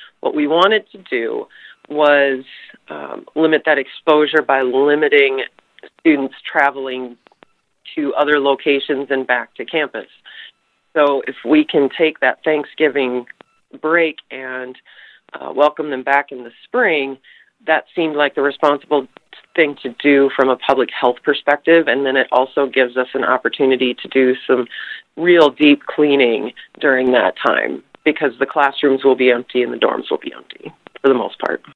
What we wanted to do was limit that exposure by limiting students traveling to other locations and back to campus. So if we can take that Thanksgiving break and welcome them back in the spring, that seemed like the responsible thing to do from a public health perspective, and then it also gives us an opportunity to do some real deep cleaning during that time, because the classrooms will be empty and the dorms will be empty for the most part.